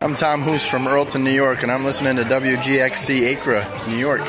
I'm Tom Hoos from Earlton, New York, and I'm listening to WGXC Acra, New York.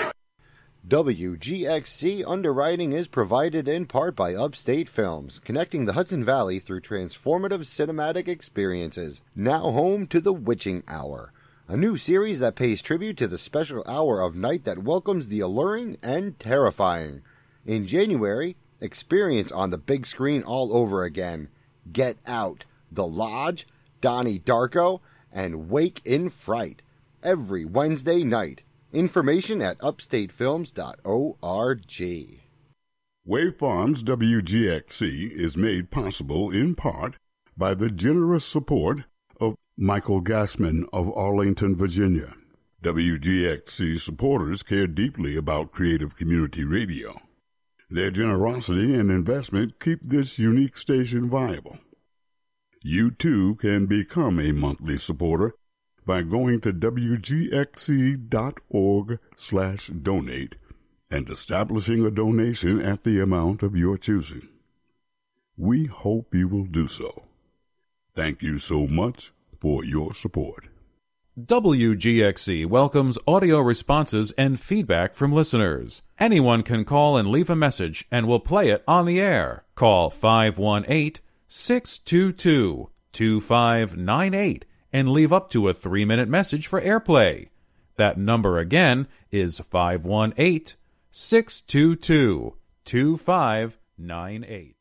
WGXC underwriting is provided in part by Upstate Films, connecting the Hudson Valley through transformative cinematic experiences. Now home to The Witching Hour, a new series that pays tribute to the special hour of night that welcomes the alluring and terrifying. In January, experience on the big screen all over again. Get Out, The Lodge, Donnie Darko, and Wake in Fright, every Wednesday night. Information at upstatefilms.org. Wave Farms WGXC is made possible in part by the generous support of Michael Gassman of Arlington, Virginia. WGXC supporters care deeply about creative community radio. Their generosity and investment keep this unique station viable. You too can become a monthly supporter by going to wgxc.org/donate and establishing a donation at the amount of your choosing. We hope you will do so. Thank you so much for your support. WGXC welcomes audio responses and feedback from listeners. Anyone can call and leave a message, and we'll play it on the air. Call 518-622-2598 and leave up to a 3-minute message for airplay. That number again is 518-622-2598.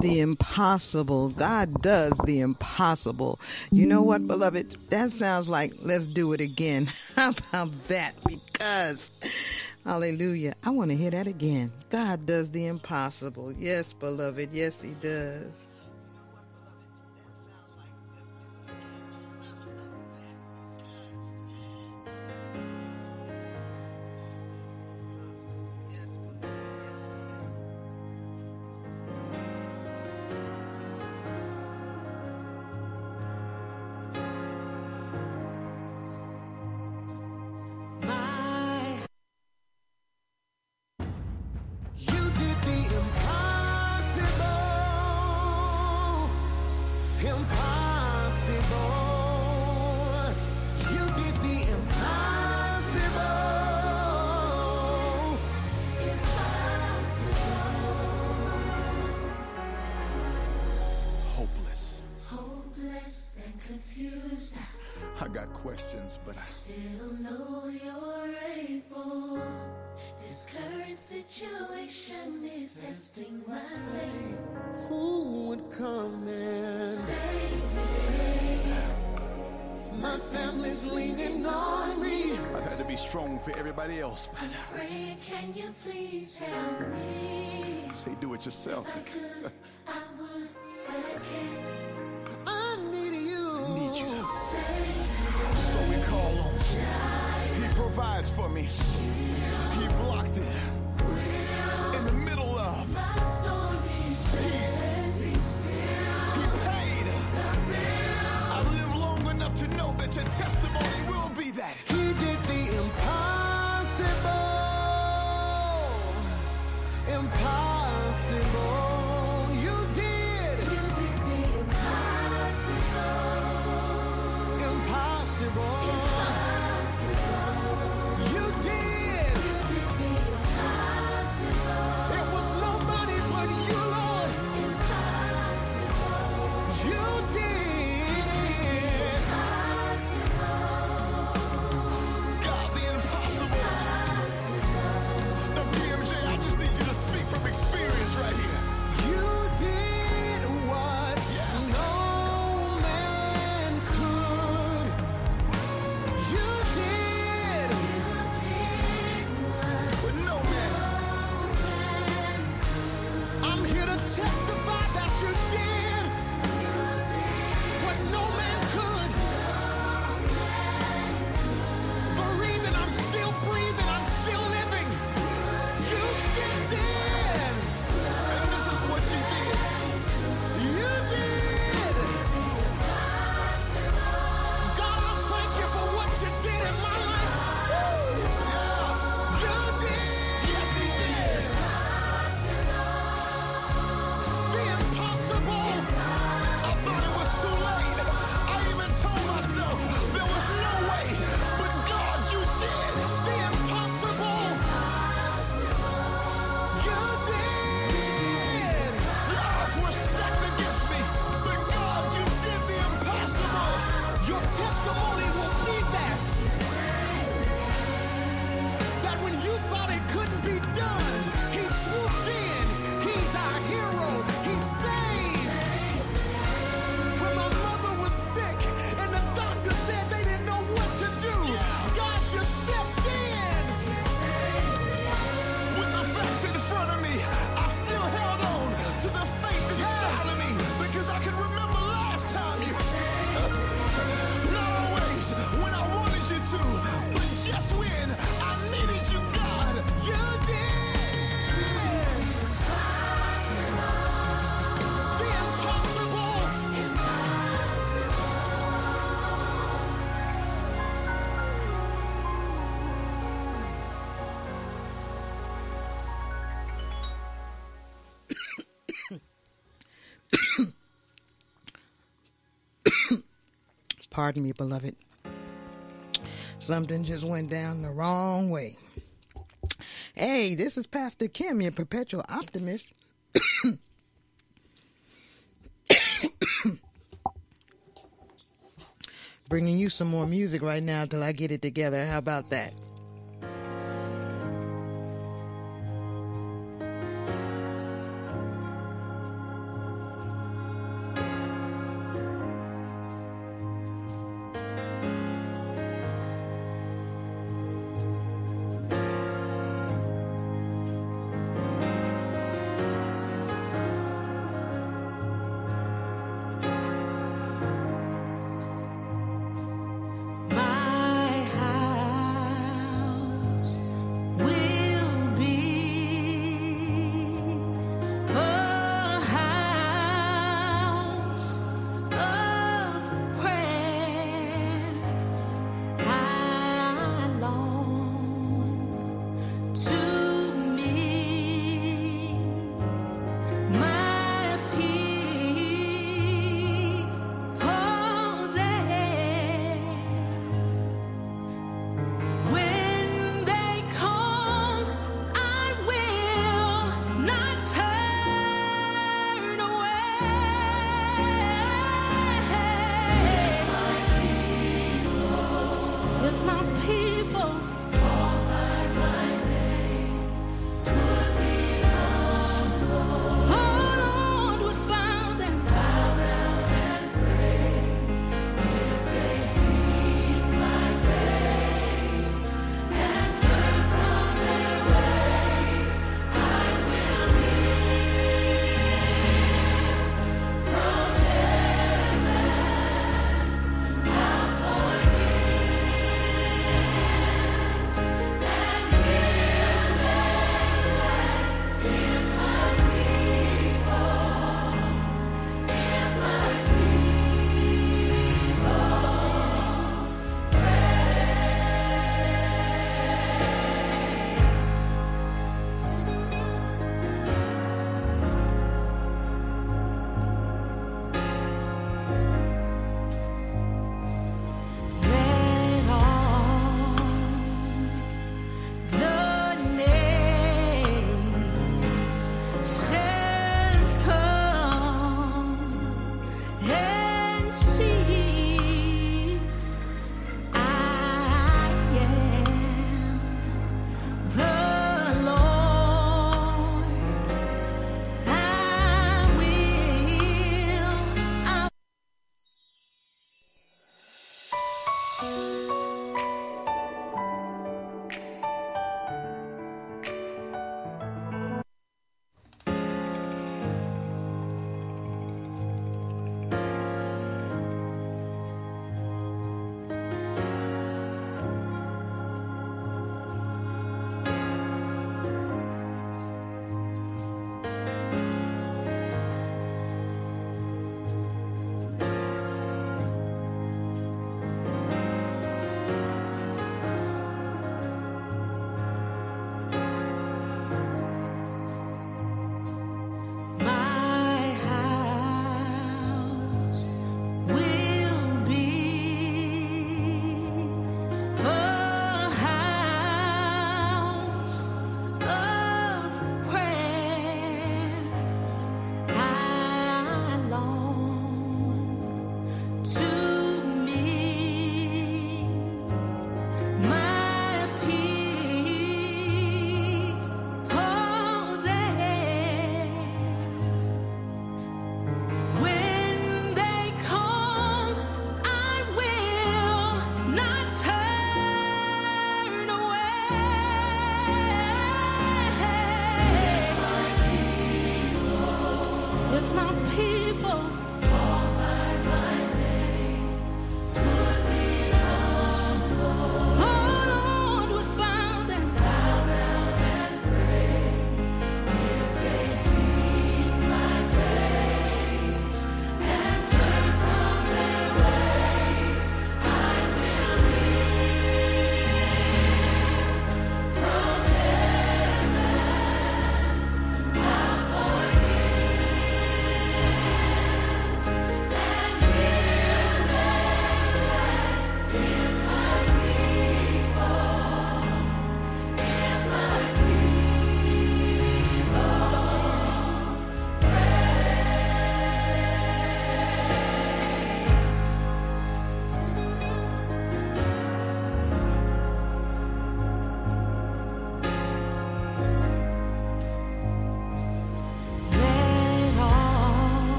the impossible. God does the impossible. You know what, beloved? That sounds like let's do it again. How about that? Because, hallelujah, I want to hear that again. God does the impossible. Yes, beloved. Yes, he does. I got questions, but I still know you're able. This current situation is testing my faith. Who would come and save me? My family's leaning on me. I've had to be strong for everybody else. I'm praying, can you please help me? Say, do it yourself. If I could, I would, but I can't. I need you. Need you. So we call on him. He provides for me. He blocked it in the middle of peace. He paid. I've lived long enough to know that your testimony will be that he did the impossible. Impossible. You did. You did the impossible. Impossible. You did. You did the impossible. It was nobody but you, Lord. Impossible. You did. God, the impossible. Now, PMJ, I just need you to speak from experience right here. You did what no man could. You did what no man. I'm here to testify that you did what no man could. The reason I'm still breathing, I'm still living. You still did. And this is what you did. You did. God, I thank you for what you did in my life. Yeah. You did. Yes, he did. The impossible. I thought it was too late. I even told myself there was no way. But God, you did the impossible. You did. The odds were stacked against me. But God, you did the impossible. Your testimony will be that. That when you thought it couldn't be done, he swooped in. He's our hero. He saved. When my mother was sick and the doctor said they didn't know what to do, God, you stepped in. With the facts in front of me, I still held on to the faith inside of me because I can remember last time you. Not always when I wanted you to, but just when I needed you, God, you did. The impossible. Pardon me, beloved. Something just went down the wrong way. Hey, this is Pastor Kim, your perpetual optimist. Bringing you some more music right now till I get it together. How about that?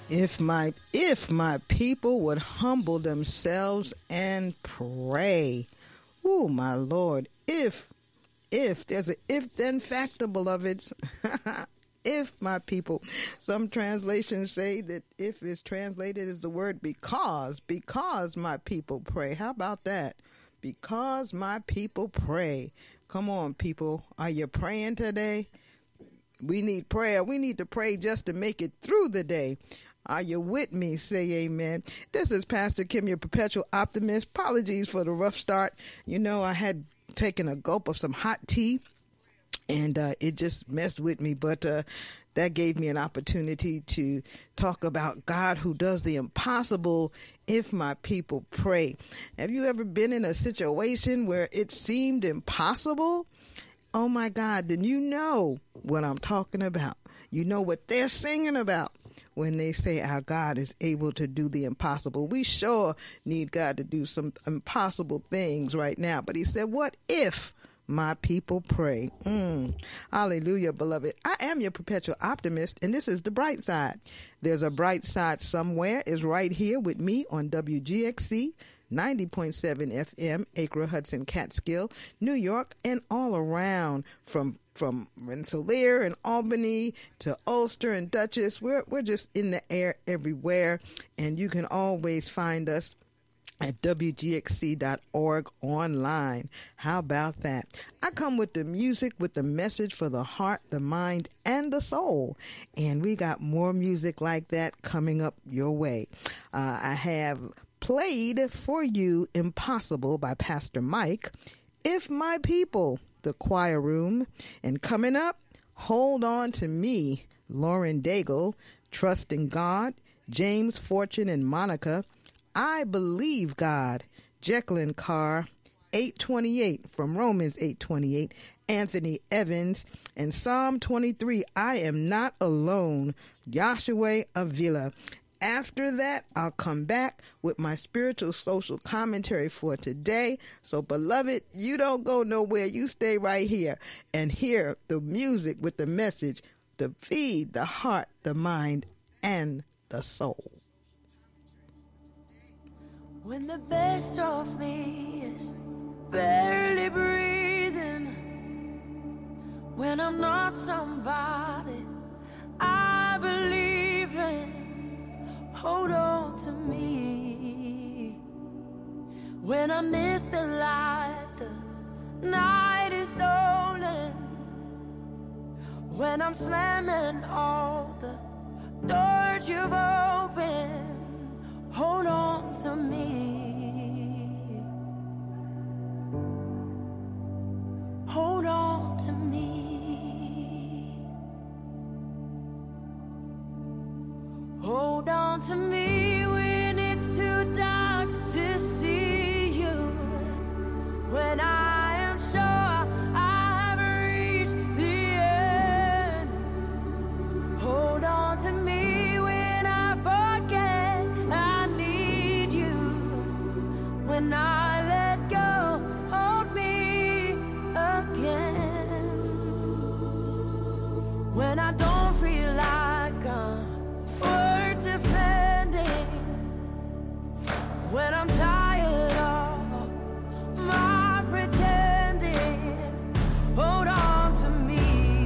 If my people would humble themselves and pray. Oh, my Lord. If there's a if then factor, beloveds. If my people, some translations say that if is translated as the word because my people pray. How about that? Because my people pray. Come on, people. Are you praying today? We need prayer. We need to pray just to make it through the day. Are you with me? Say amen. This is Pastor Kim, your perpetual optimist. Apologies for the rough start. You know, I had taken a gulp of some hot tea, and it just messed with me. But that gave me an opportunity to talk about God who does the impossible if my people pray. Have you ever been in a situation where it seemed impossible? Oh, my God. Then you know what I'm talking about. You know what they're singing about when they say our God is able to do the impossible. We sure need God to do some impossible things right now. But he said, what if my people pray? Hallelujah, beloved. I am your perpetual optimist, and this is the bright side. There's a bright side somewhere. It's right here with me on WGXC 90.7 FM, Acre, Hudson, Catskill, New York, and all around from Rensselaer and Albany to Ulster and Dutchess. We're just in the air everywhere, and you can always find us at WGXC.org online. How about that? I come with the music, with the message for the heart, the mind, and the soul. And we got more music like that coming up your way. I have played for you Impossible by Pastor Mike, If My People, The Choir Room, and coming up, Hold On to Me, Lauren Daigle, Trust in God, James Fortune and Monica, I Believe God, Jacqueline Carr, 828 from Romans 8:28, Anthony Evans, and Psalm 23, I Am Not Alone, Joshua Avila. After that, I'll come back with my spiritual social commentary for today. So, beloved, you don't go nowhere. You stay right here and hear the music with the message to feed the heart, the mind, and the soul. When the best of me is barely breathing, when I'm not somebody I believe in, hold on to me. When I miss the light, the night is stolen. When I'm slamming all the doors you've opened, hold on to me. Hold on to me. Hold on to me when it's too dark to see you. When I am sure I have reached the end. Hold on to me when I forget I need you. When I let go, hold me again. When I don't feel like I'm worth defending, when I'm tired of my pretending, hold on to me.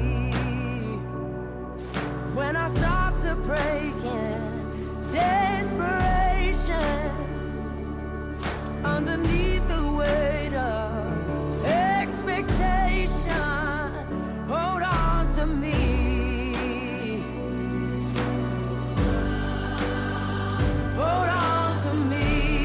When I start to break in desperation, underneath the weight of expectation, hold on to me. Hold on to me.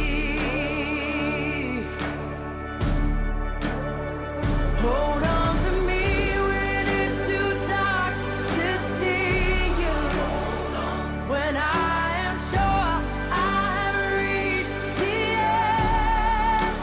Hold on to me when it's too dark to see you. When I am sure I have reached the end.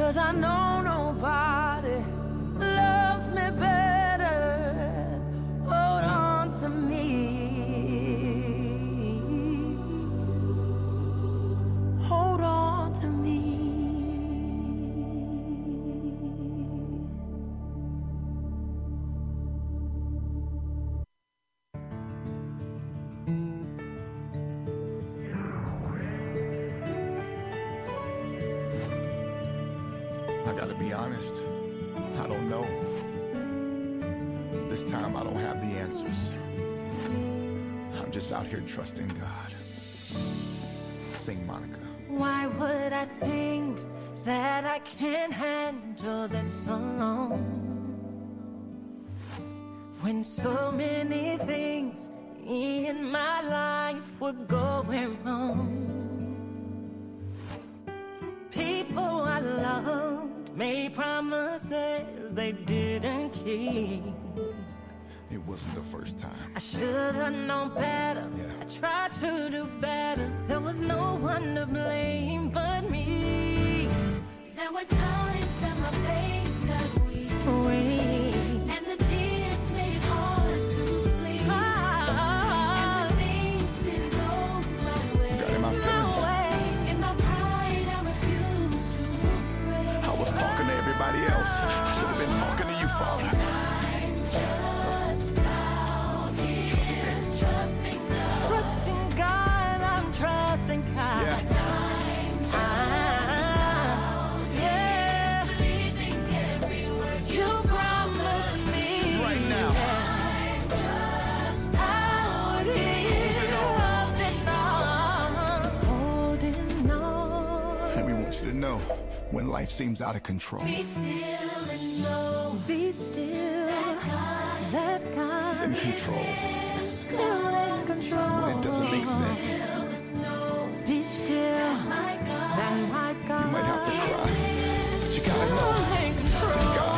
'cause I know nobody loves me better. Hold on to me. Hold on to me. I gotta be honest, I don't know. This time I don't have the answers. I'm just out here trusting God. Sing, Monica. Why would I think that I can't handle this alone? When so many things in my life were going wrong. People I loved made promises they didn't keep. It wasn't the first time. I should have known better. Yeah. I tried to do better. There was no one to blame but me. There were times that my faith got weak, and the tears made it hard to sleep. And the things didn't go my way. Got in my feelings. In my pride, I refused to pray. I was talking to everybody else. I should have been talking to you, Father. I'm just out here trusting God. Trusting God, I'm trusting God. Yeah. Believing every word You promised me. Right now. I'm just Out here, holding on. And we want you to know, when life seems out of control, be still and know Be still, let God He's in control. still in control. When it doesn't make sense, Be still, my God. that my God you might have to cry, but you gotta know in control. God.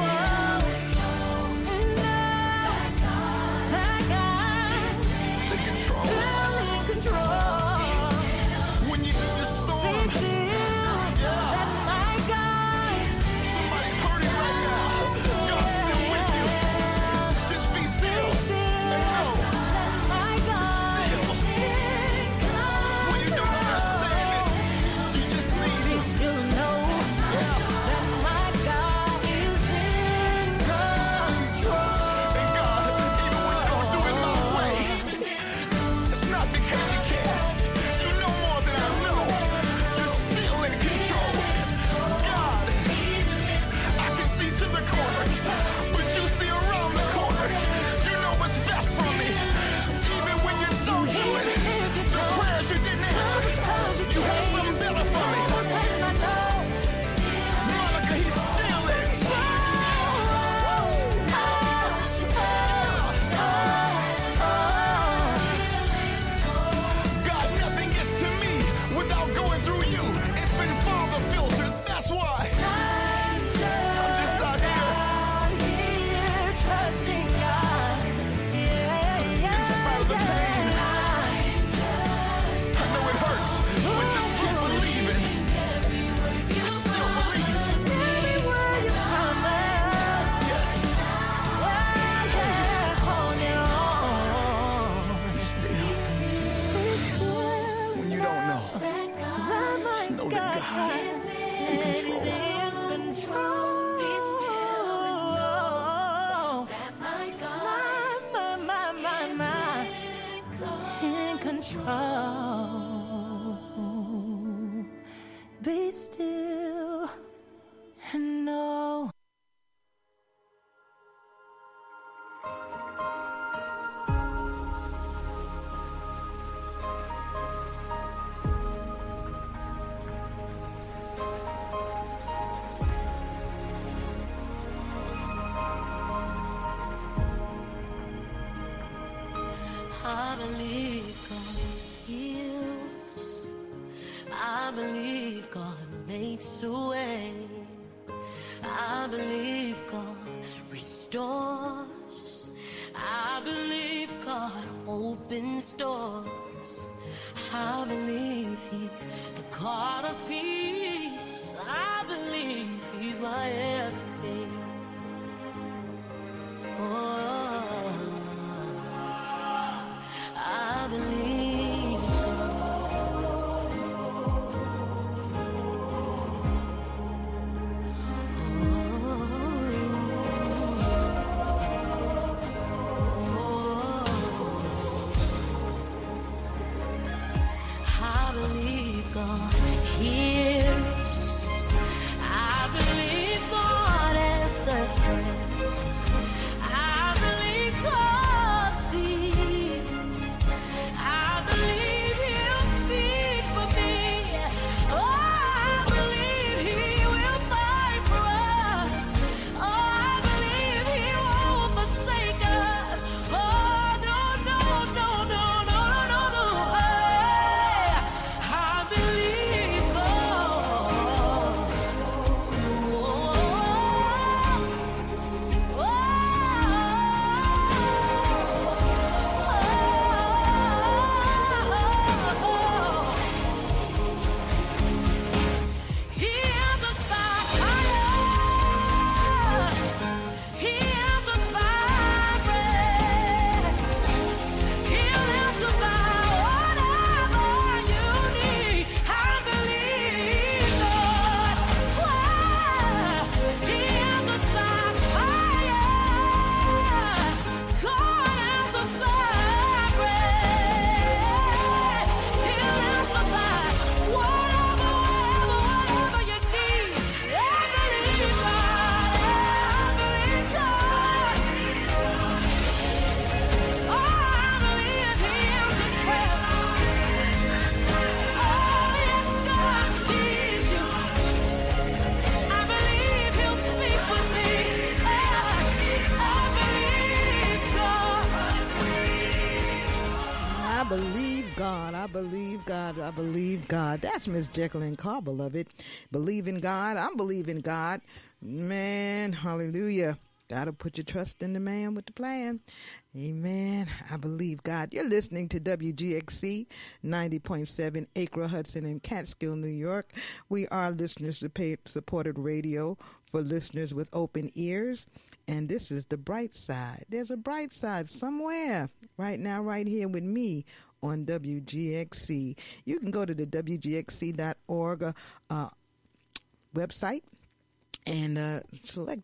That God He's in control. still in control. When you're in the storm, Be still, that my God somebody's hurting right now. God's still with you. Just be still and know. that my God Still. When you don't understand it, you just need Be to. still know that my God is in control. And God, even when you don't do it my way, it's not because you can't. You know more than I know. You're still in control. God, I can see to the corner, but you see around the corner. You know what's best for me. Even when you don't do it, the prayers you didn't answer, you have something better for me. And I know Monica, he's still in. God, nothing gets to me without going through you. It's been Father filtered, that's why. I'm just out here. trusting God. In spite of the pain. I know it hurts, but just keep believing. Still believe. Every word you promise. Yes. Holding on. Still. When you don't know, Just know that God is in control. Be still and know that my God in control. Be still and know. I believe God heals. I believe God makes a way. I believe God restores. I believe God opens doors. I believe He's the God of peace. I believe believe God. I believe God. That's Miss Jekyll and Carr, beloved. Believe in God. I'm believing God. Man, hallelujah. Gotta put your trust in the man with the plan. Amen. I believe God. You're listening to WGXC 90.7 Acre, Hudson, and Catskill, New York. We are listener-supported radio for listeners with open ears. And this is the bright side. There's a bright side somewhere right now, right here with me on WGXC. You can go to the WGXC.org website and select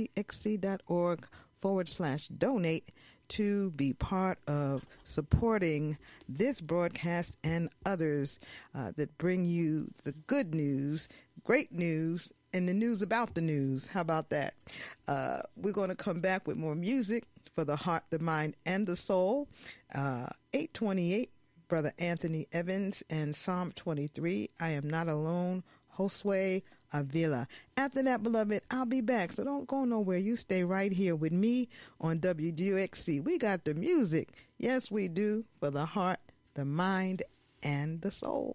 WGXC.org/donate to be part of supporting this broadcast and others that bring you the good news, great news, and the news about the news. How about that? We're going to come back with more music for the heart, the mind, and the soul. 828, Brother Anthony Evans, and Psalm 23, I Am Not Alone, Josue Avila. After that, beloved, I'll be back, so don't go nowhere. You stay right here with me on WGXC. We got the music. Yes, we do, for the heart, the mind, and the soul.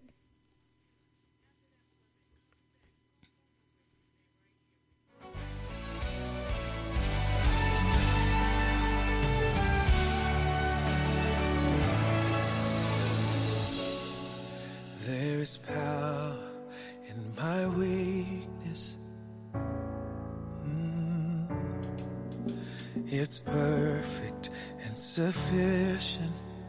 There is power in my weakness. It's perfect and sufficient.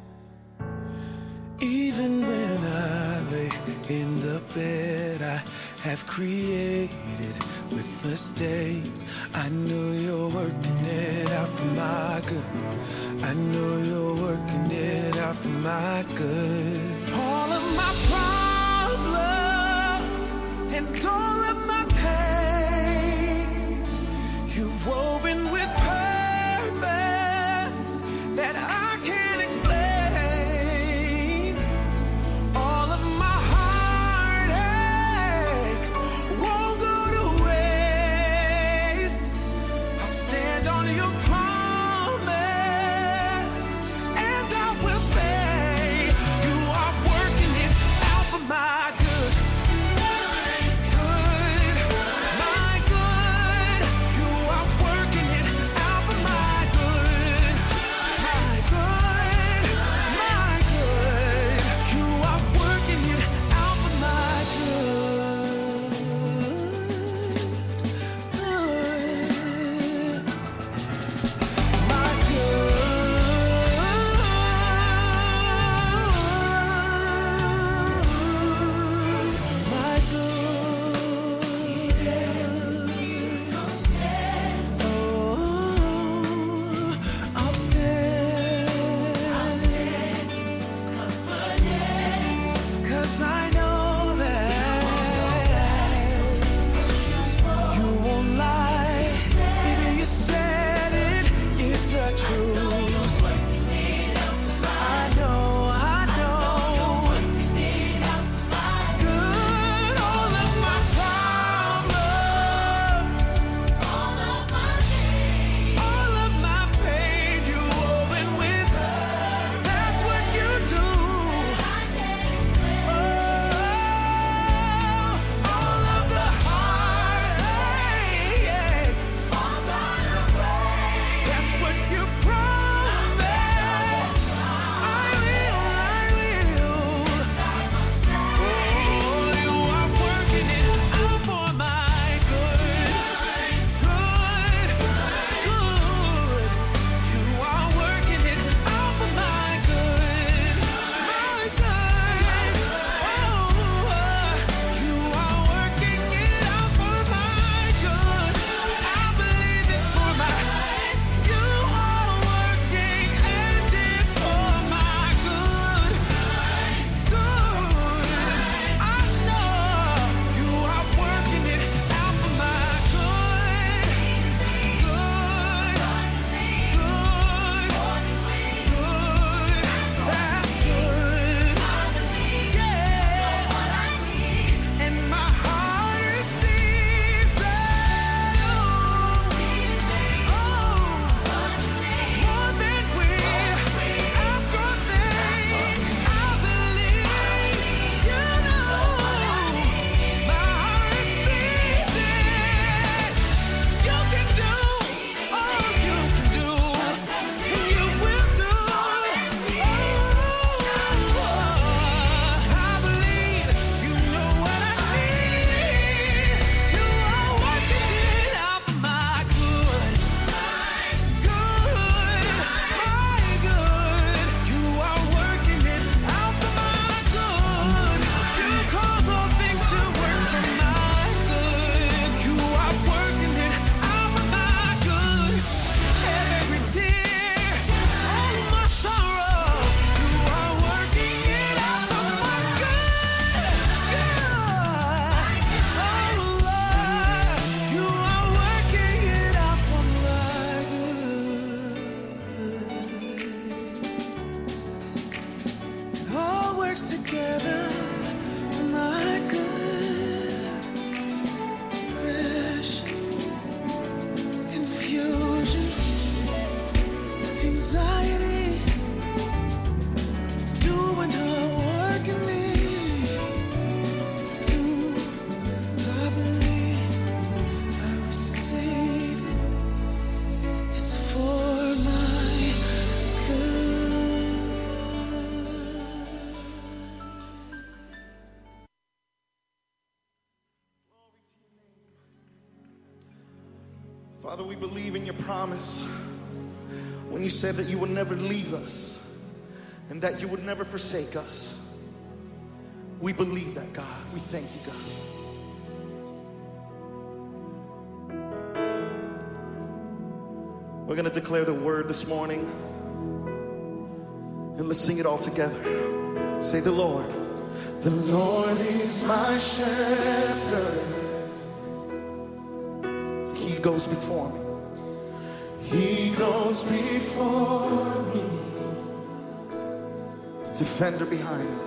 Even when I lay in the bed I have created with mistakes, I know you're working it out for my good. I know you're working it out for my good. All of my problems and all of my pain, you've woven with purpose that I can't explain. All of my heartache won't go to waste. I'll stand on your promise and I will say you are working it out for my good. Good. Father, we believe in your promise when you said that you would never leave us and that you would never forsake us. We believe that, God. We thank you, God. We're going to declare the word this morning, and let's sing it all together. Say, the Lord. The Lord is my shepherd. He goes before me. He goes before me. Defender behind me.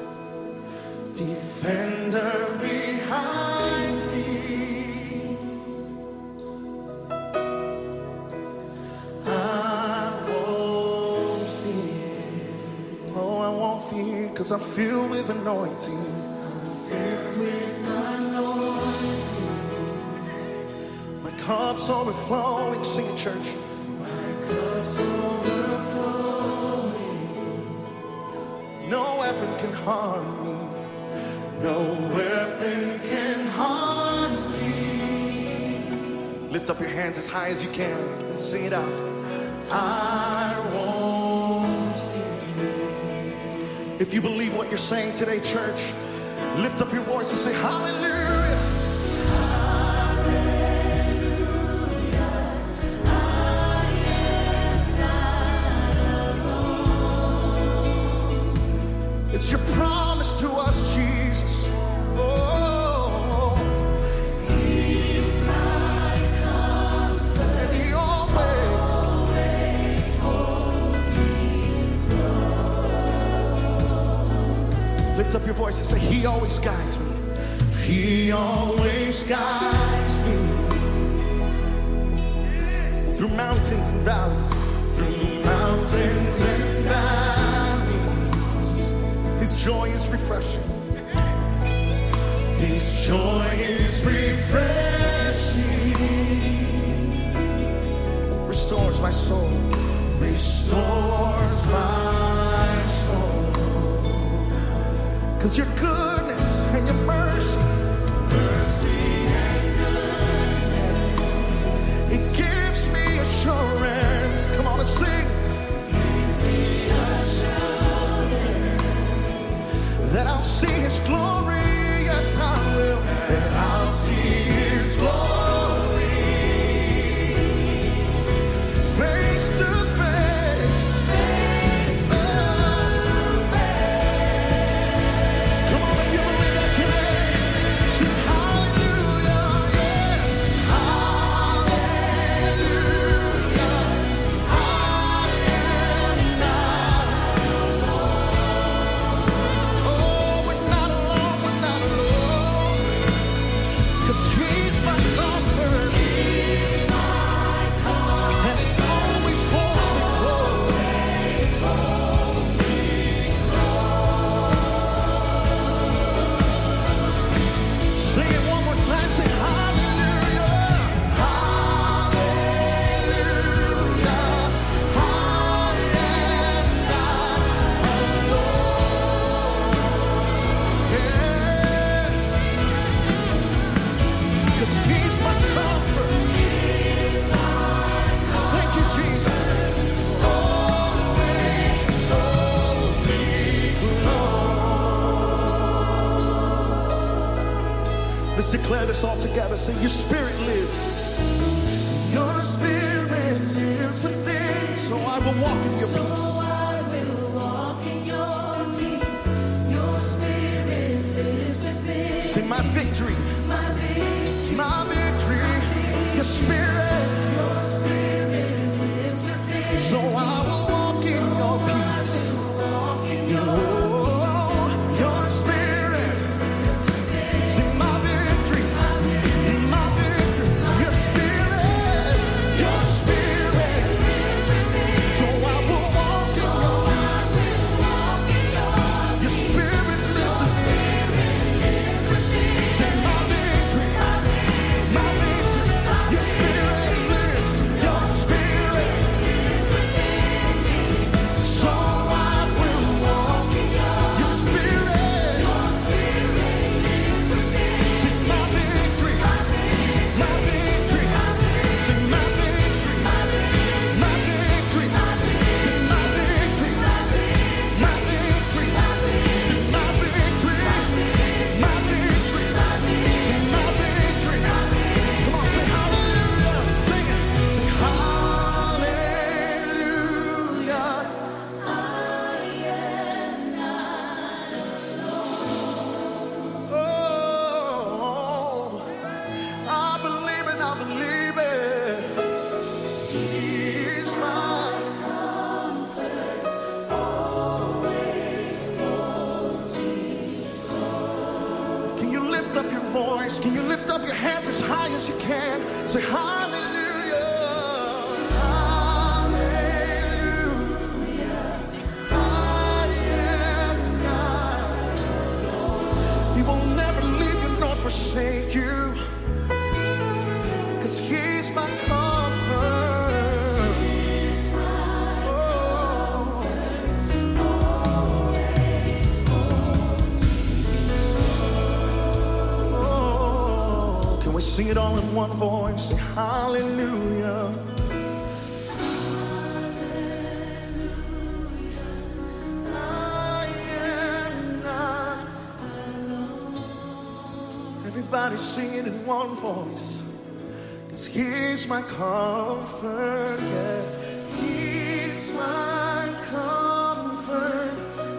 Defender behind me. I won't fear. Oh, I won't fear, 'cause I'm filled with anointing. I'm filled with anointing. My cup's overflowing. Sing it, church. My cup's overflowing. No weapon can harm me. No weapon can harm me. Lift up your hands as high as you can and sing it out. I won't fear. If you believe what you're saying today, church, lift up your voice and say hallelujah. It's your promise to us, Jesus. Oh, He's my comfort, and He always holds me close. Lift up your voice and say, He always guides me. He always guides me through mountains and valleys, through mountains and valleys. His joy is refreshing. His joy is refreshing. Restores my soul. Restores my soul. 'Cause your goodness and your mercy, and goodness, it gives me assurance. Come on and sing. Gives me assurance that I'll see His glory. Yes, I will. That I'll see His glory face to face. Face to face. Come on, if you believe that today, sing hallelujah. Yes, hallelujah. I am not alone. Oh, we're not alone. We're not alone. 'Cause He's my comfort. He's my comfort. And He always holds me close. Sing it one more time. Say hallelujah. Hallelujah. I am not alone. Yes. 'Cause He's my comfort. Thank you, Jesus. Always holds me close. Let's declare this all together. Say, your spirit lives. Your spirit lives within. So I will walk in your peace. I will walk in your peace. Your spirit lives within. Sing my victory. My victory. My victory. Your spirit. Your spirit lives within. So I will walk in your peace. Walk in your Oh, your spirit. Sing my victory. My victory. Your spirit. Your spirit. So I will walk in your peace. Your spirit lives within. Sing my victory. My victory. Your spirit. voice, can you lift up your hands as high as you can? Say hallelujah, hallelujah. I am not alone. He will never leave you nor forsake you, 'cause he's my comfort. We sing it all in one voice. Say hallelujah. Hallelujah. I am not alone. Everybody sing it in one voice. 'Cause he's my comfort. Yeah. He's my comfort.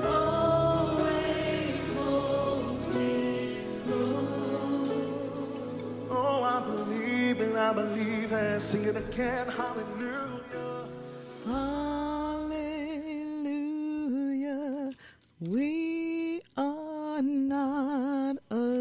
Always holds me close. Oh, I believe and I believe and sing it again. Hallelujah. Hallelujah. We are not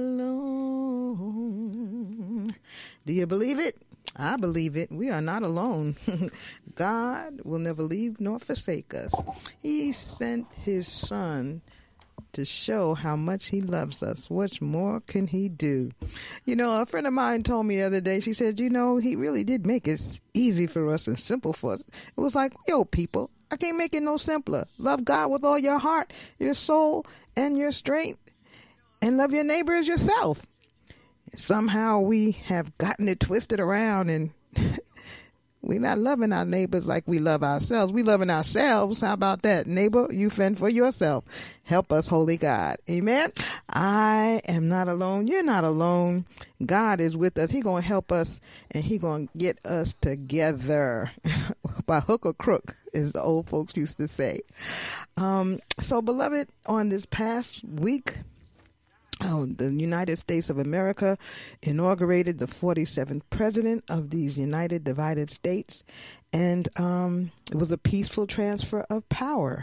alone. Do you believe it? I believe it. We are not alone. God will never leave nor forsake us. He sent his son to show how much he loves us. What more can he do? You know, a friend of mine told me the other day, she said, you know, he really did make it easy for us and simple for us. It was like, yo, people, I can't make it no simpler. Love God with all your heart, your soul, and your strength, and love your neighbor as yourself. Somehow we have gotten it twisted around, and we're not loving our neighbors like we love ourselves. We loving ourselves. How about that? Neighbor, you fend for yourself. Help us, holy God. Amen. I am not alone. You're not alone. God is with us. He going to help us, and he going to get us together by hook or crook, as the old folks used to say. So, beloved, on this past week, the United States of America inaugurated the 47th president of these United Divided States, and it was a peaceful transfer of power.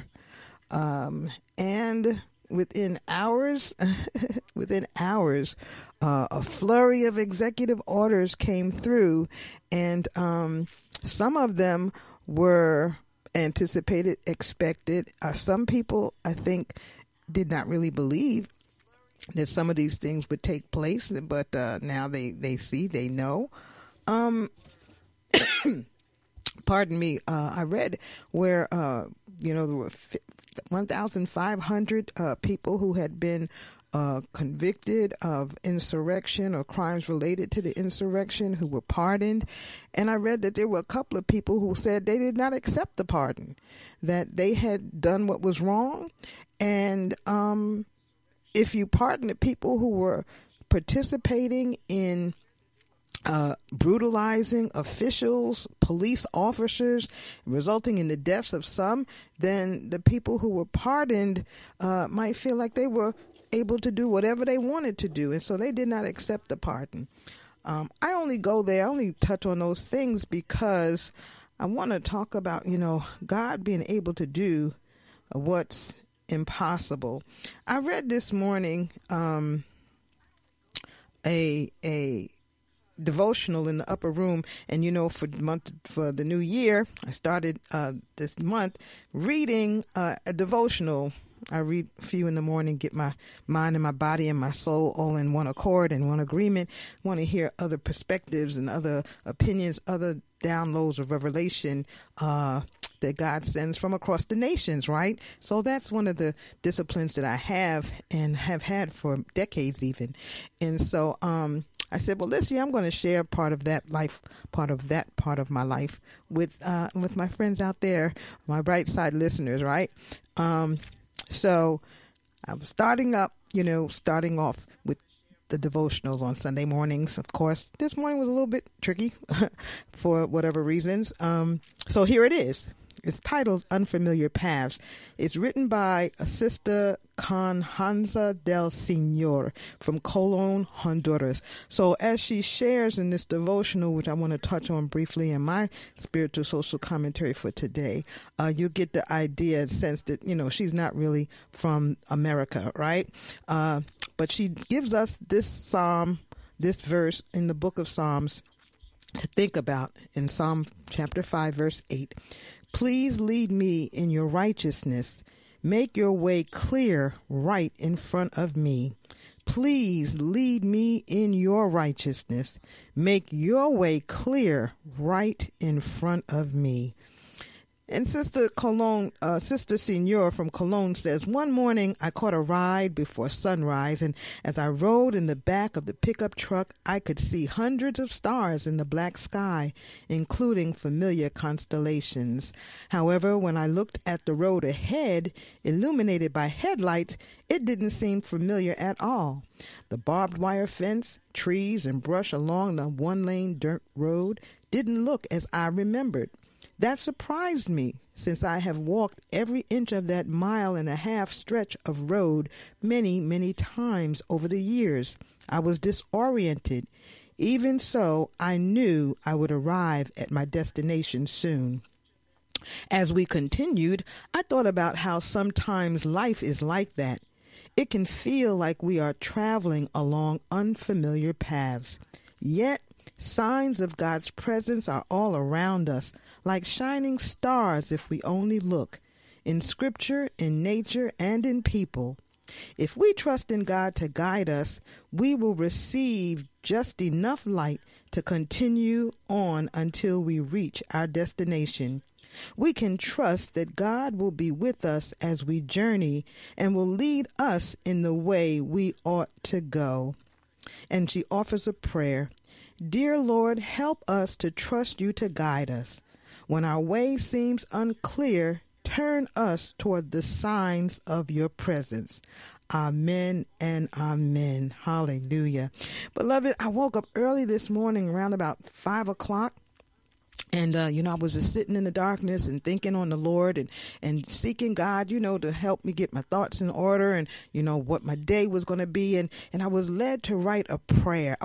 And within hours, a flurry of executive orders came through, and some of them were anticipated, expected. Some people, I think, did not really believe that some of these things would take place, but now they see, they know. Pardon me. I read where there were 1,500 people who had been convicted of insurrection or crimes related to the insurrection who were pardoned. And I read that there were a couple of people who said they did not accept the pardon, that they had done what was wrong. And if you pardon the people who were participating in brutalizing officials, police officers, resulting in the deaths of some, then the people who were pardoned might feel like they were able to do whatever they wanted to do. And so they did not accept the pardon. I only go there, I only touch on those things because I want to talk about, God being able to do what's impossible. I read this morning a devotional in the upper room, and for the new year, I started this month reading a devotional. I read a few in the morning, get my mind and my body and my soul all in one accord and one agreement. I want to hear other perspectives and other opinions, other downloads of revelation that God sends from across the nations, right? So that's one of the disciplines that I have and have had for decades even. And so I said, well, this year I'm going to share part of that part of my life with my friends out there, my Bright Side listeners, right? So I'm starting off with the devotionals on Sunday mornings. Of course, this morning was a little bit tricky for whatever reasons. So here it is. It's titled Unfamiliar Paths. It's written by Sister Constanza del Señor from Colón, Honduras. So as she shares in this devotional, which I want to touch on briefly in my spiritual social commentary for today, you get the idea and sense that, she's not really from America, right? But she gives us this psalm, this verse in the book of Psalms to think about in Psalm chapter 5, verse 8. Please lead me in your righteousness. Make your way clear right in front of me. Please lead me in your righteousness. Make your way clear right in front of me. And Sister Senor from Cologne says, one morning I caught a ride before sunrise, and as I rode in the back of the pickup truck, I could see hundreds of stars in the black sky, including familiar constellations. However, when I looked at the road ahead, illuminated by headlights, it didn't seem familiar at all. The barbed wire fence, trees, and brush along the one-lane dirt road didn't look as I remembered. That surprised me, since I have walked every inch of that 1.5 mile stretch of road many, many times over the years. I was disoriented. Even so, I knew I would arrive at my destination soon. As we continued, I thought about how sometimes life is like that. It can feel like we are traveling along unfamiliar paths. Yet, signs of God's presence are all around us, like shining stars if we only look, in Scripture, in nature, and in people. If we trust in God to guide us, we will receive just enough light to continue on until we reach our destination. We can trust that God will be with us as we journey and will lead us in the way we ought to go. And she offers a prayer. Dear Lord, help us to trust you to guide us. When our way seems unclear, turn us toward the signs of your presence. Amen and amen. Hallelujah. Beloved, I woke up early this morning around about 5 o'clock. And, I was just sitting in the darkness and thinking on the Lord and seeking God, to help me get my thoughts in order and, what my day was going to be. And I was led to write a prayer.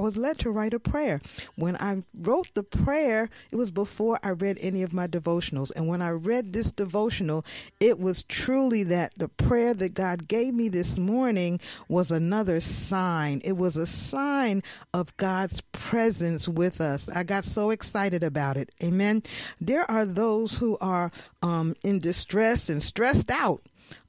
When I wrote the prayer, it was before I read any of my devotionals. And when I read this devotional, it was truly that the prayer that God gave me this morning was another sign. It was a sign of God's presence with us. I got so excited about it. Amen. There are those who are in distress and stressed out,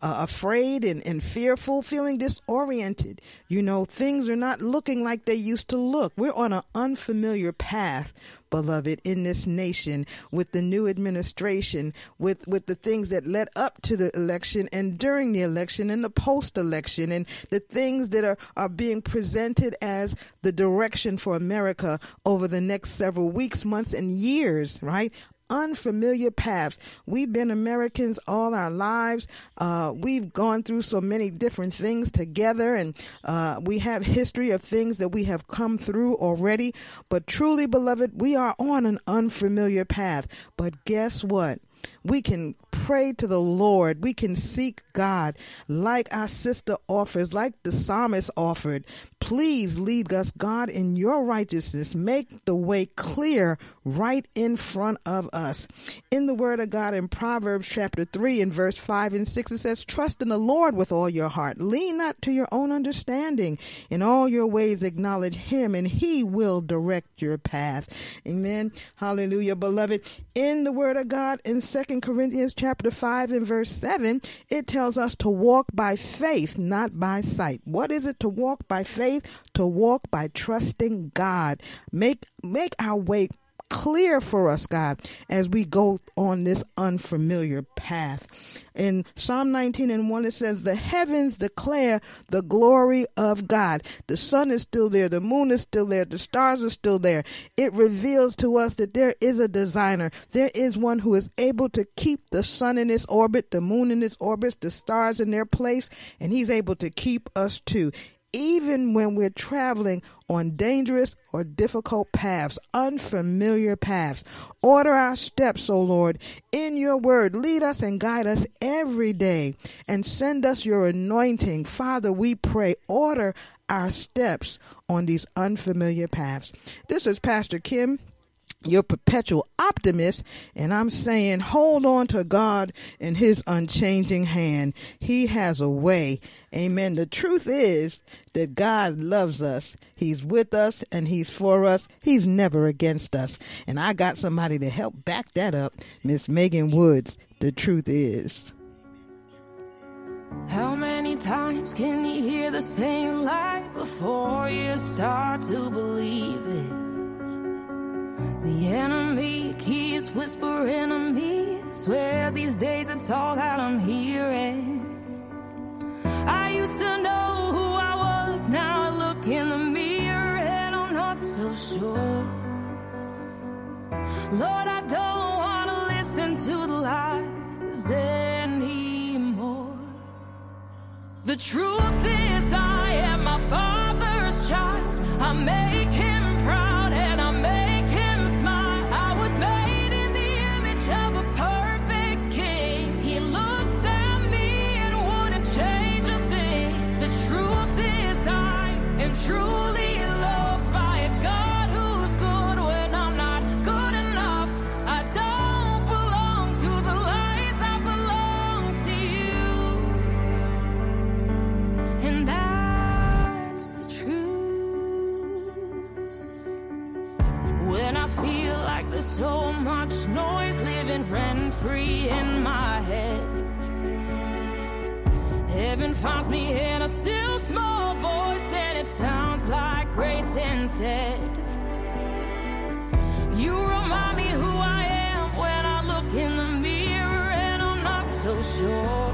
afraid and fearful, feeling disoriented. Things are not looking like they used to look. We're on an unfamiliar path, beloved, in this nation with the new administration, with the things that led up to the election and during the election and the post-election, and the things that are being presented as the direction for America over the next several weeks, months, and years, right? Unfamiliar paths. We've been Americans all our lives. We've gone through so many different things together, and we have history of things that we have come through already. But truly, beloved, we are on an unfamiliar path. But guess what? We can pray to the Lord. We can seek God like our sister offers, like the psalmist offered. Please lead us, God, in your righteousness. Make the way clear right in front of us. In the word of God in Proverbs chapter 3 and verse 5 and 6, it says, trust in the Lord with all your heart. Lean not to your own understanding. In all your ways acknowledge him, and he will direct your path. Amen. Hallelujah, beloved. In the word of God in 2 Corinthians chapter 5 and verse 7, it tells us to walk by faith, not by sight. What is it to walk by faith? To walk by trusting God. Make our way clear for us, God, as we go on this unfamiliar path. In Psalm 19 and 1, it says, the heavens declare the glory of God. The sun is still there. The moon is still there. The stars are still there. It reveals to us that there is a designer. There is one who is able to keep the sun in its orbit, the moon in its orbit, the stars in their place, and he's able to keep us too. Even when we're traveling on dangerous or difficult paths, unfamiliar paths. Order our steps, O Lord, in your word. Lead us and guide us every day and send us your anointing. Father, we pray, order our steps on these unfamiliar paths. This is Pastor Kim your perpetual optimist, and I'm saying hold on to God and his unchanging hand. He has a way. Amen. The truth is that God loves us. He's with us and he's for us. He's never against us. And I got somebody to help back that up. Miss Megan Woods. The truth is. How many times can you hear the same lie before you start to believe it? The enemy keeps whispering to me. Swear these days it's all that I'm hearing. I used to know who I was. Now I look in the mirror and I'm not so sure. Lord, I don't want to listen to the lies anymore. The truth is I am my Father's child. I make him proud and I make him smile. I was made in the image of a perfect king. He looks at me and wouldn't change a thing. The truth is I am truly loved by a God who's good when I'm not good enough. I don't belong to the lies, I belong to you. And that's the truth. When I feel like there's so much noise living rent-free in my head, heaven finds me in a still small voice and it sounds like grace instead. You remind me who I am when I look in the mirror and I'm not so sure.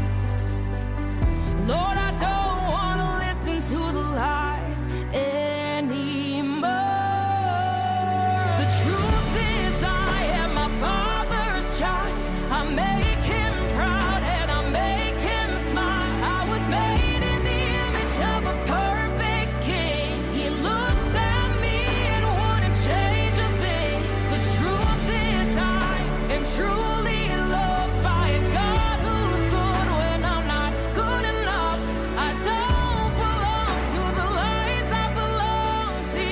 Lord, I don't want to listen to the lies anymore. The truth is I am my Father's child. I make him proud and I make him smile. I was made in the image of a perfect king. He looks at me and wouldn't change a thing. The truth is I am truly loved by a God who's good when I'm not good enough. I don't belong to the lies, I belong to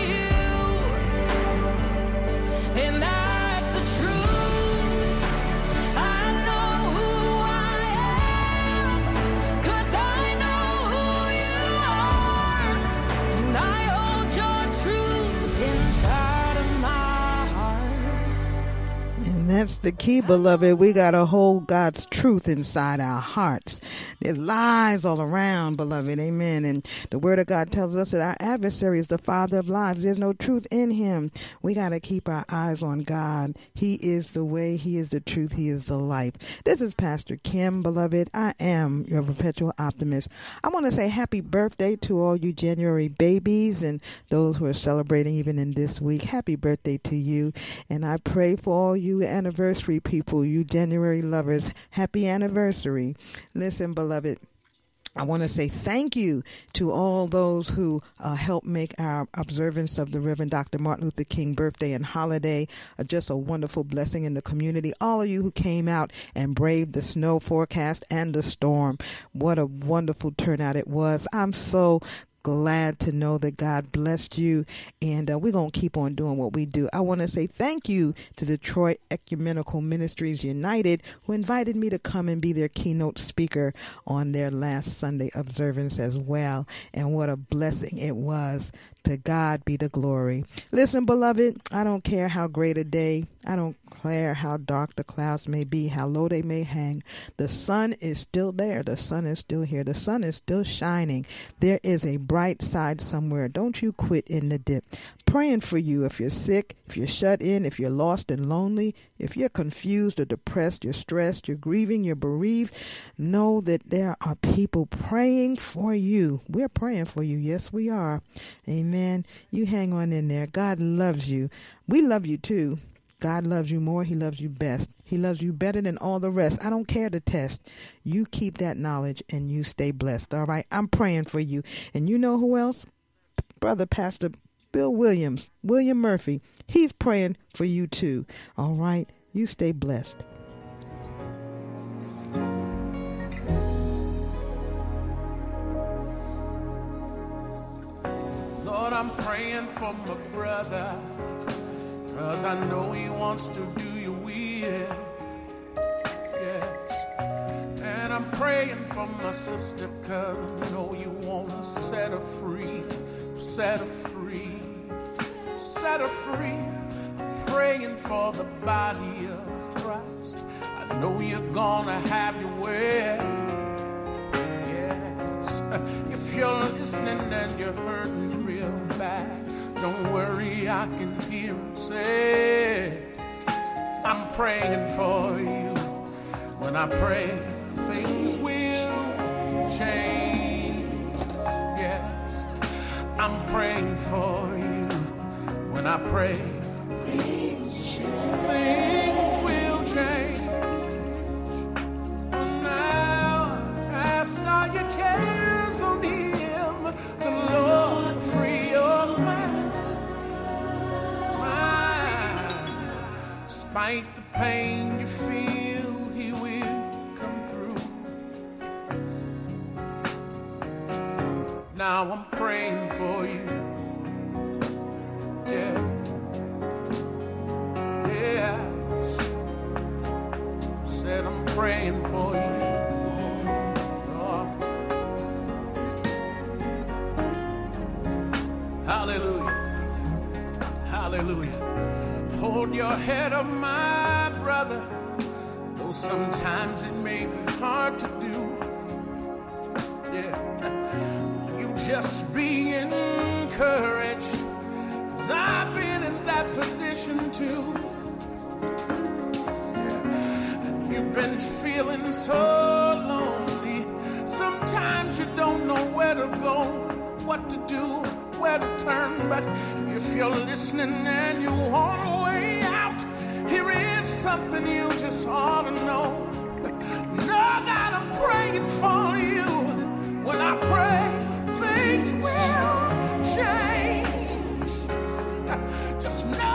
you. And that's the truth. I know who I am, 'cause I know who you are. And I hold your truth inside of my heart. And that's the key, beloved. We got to hold God's truth inside our hearts. There's lies all around, beloved. Amen. And the word of God tells us that our adversary is the father of lies. There's no truth in him. We got to keep our eyes on God. He is the way. He is the truth. He is the life. This is Pastor Kim, beloved. I am your perpetual optimist. I want to say happy birthday to all you January babies and those who are celebrating even in this week. Happy birthday to you. And I pray for all you anniversary people, you January lovers. Happy anniversary. Listen, beloved, I want to say thank you to all those who helped make our observance of the Reverend Dr. Martin Luther King birthday and holiday just a wonderful blessing in the community. All of you who came out and braved the snow forecast and the storm. What a wonderful turnout it was. I'm so glad to know that God blessed you, and we're going to keep on doing what we do. I want to say thank you to Detroit Ecumenical Ministries United, who invited me to come and be their keynote speaker on their last Sunday observance as well, and what a blessing it was. To God be the glory. Listen, beloved, I don't care how great a day, I don't care how dark the clouds may be, how low they may hang. The sun is still there. The sun is still here. The sun is still shining. There is a bright side somewhere. Don't you quit in the dip. Praying for you if you're sick, if you're shut in, if you're lost and lonely, if you're confused or depressed, you're stressed, you're grieving, you're bereaved. Know that there are people praying for you. We're praying for you. Yes, we are. Amen. You hang on in there. God loves you. We love you too. God loves you more. He loves you best. He loves you better than all the rest. I don't care the test. You keep that knowledge and you stay blessed. All right. I'm praying for you. And you know who else? Brother Pastor Bill Williams, William Murphy. He's praying for you too. All right. You stay blessed. Lord, I'm praying for my brother. 'cause I know he wants to do your will. Yes. And I'm praying for my sister, 'cause I know you want to set her free. Set her free. Set her free. I'm praying for the body of Christ. I know you're gonna have your way. Yes. If you're listening and you're hurting real bad, don't worry, I can hear him say, I'm praying for you. When I pray, things will change. Yes, I'm praying for you. When I pray, things will change. Now, cast all your cares on him, the Lord free your mind. Despite the pain you feel, he will come through. Now I'm praying for you. Yeah. Yeah. Said I'm praying for you. Oh. Hallelujah. Hallelujah. Hold your head up, my brother, though sometimes it may be hard to do. Yeah. You just be encouraged, 'cause I've been in that position too. Yeah. And you've been feeling so lonely. Sometimes you don't know where to go, what to do, where to turn. But if you're listening and you want a way out, here is something you just ought to know. Know that I'm praying for you. When I pray, things will change. Just know